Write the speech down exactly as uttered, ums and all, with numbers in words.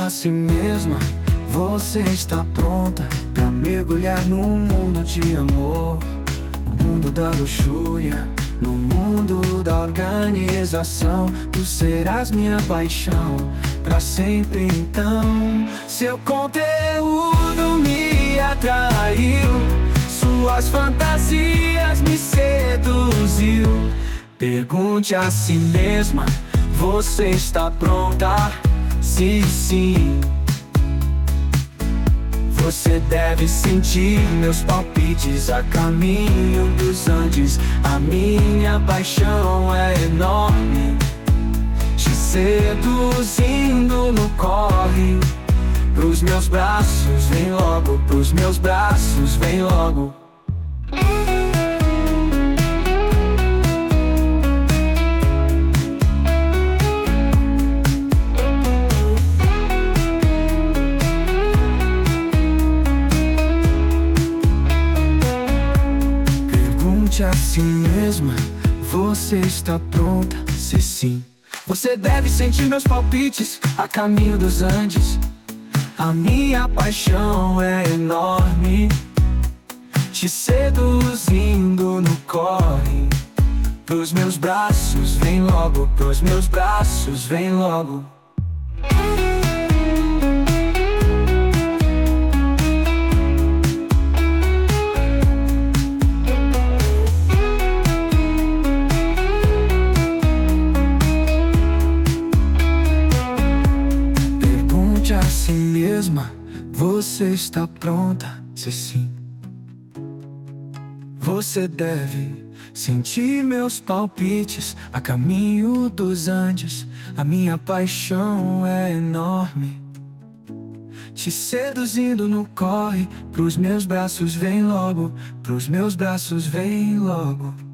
a si mesma. Você está pronta pra mergulhar num mundo de amor, no mundo da luxúria, no mundo da organização. Tu serás minha paixão pra sempre então. Seu conteúdo me atraiu, suas fantasias me seduziu. Pergunte a si mesma, você está pronta? Sim, sim. Você deve sentir meus palpites a caminho dos Andes. A minha paixão é enorme, te seduzindo no corre. Pros meus braços, vem logo, pros meus braços, vem logo. A si mesma, você está pronta? Se sim, você deve sentir meus palpites a caminho dos Andes. A minha paixão é enorme, te seduzindo no corre. Pros meus braços, vem logo, pros meus braços, vem logo. A si mesma, você está pronta? Se sim, você deve sentir meus palpites a caminho dos Andes. A minha paixão é enorme, te seduzindo no corre. Pros meus braços, vem logo, pros meus braços, vem logo.